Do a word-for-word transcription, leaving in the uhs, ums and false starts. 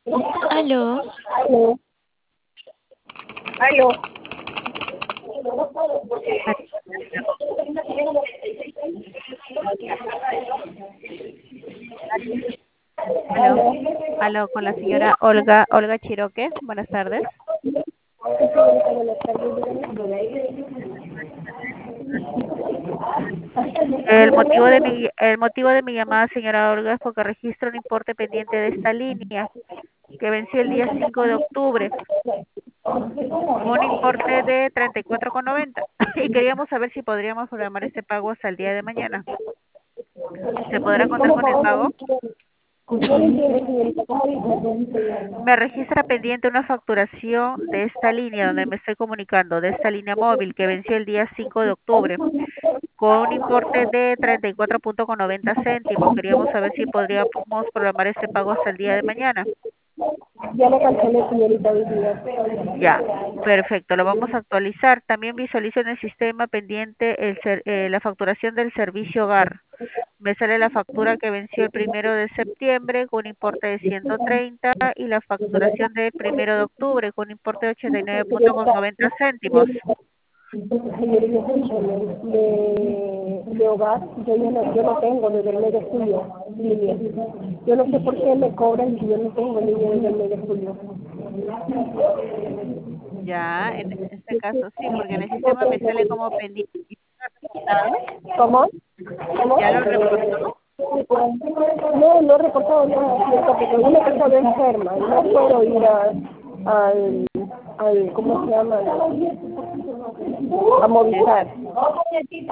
Aló, Aló, aló. Aló, Aló. aló, con la señora Olga, Olga Chiroque. Buenas tardes. Buenas tardes, dígame. El Dígame, motivo de dígame. mi, el motivo de mi llamada, señora Olga, es porque registro un importe pendiente de esta línea que venció el día cinco de octubre con un importe de treinta y cuatro con noventa y queríamos saber si podríamos programar este pago hasta el día de mañana. ¿Se podrá contar ¿Cómo con el pago? No pago? entiendo. No entiendo, señorita. ¿Cómo dice? Me registra pendiente una facturación de esta línea donde me estoy comunicando, de esta línea móvil que venció el día cinco de octubre con un importe de treinta y cuatro con noventa céntimos. Queríamos saber si podríamos programar este pago hasta el día de mañana. Ya lo cancelé, señorita, hoy día. Ya, perfecto, lo vamos a actualizar. También visualizo en el sistema pendiente el ser- eh, la facturación del servicio hogar. Me sale la factura que venció el primero de septiembre con un importe de ciento treinta y la facturación del primero de octubre con un importe de ochenta y nueve con Señorita, noventa céntimos. señorita, señorita, escúchame. De, de hogar, yo, ya no, yo no tengo desde el mes de julio línea. Yo no sé por qué me cobran si yo no tengo línea desde el mes de julio. Ya, en este caso sí, porque en el sistema me sale como pendiente. ¿Cómo? ¿Cómo? ¿Ya lo reportó? No, no he reportado nada, cierto, porque yo me he quedado enferma y no puedo ir a, al, al, ¿cómo se llama? A Movistar.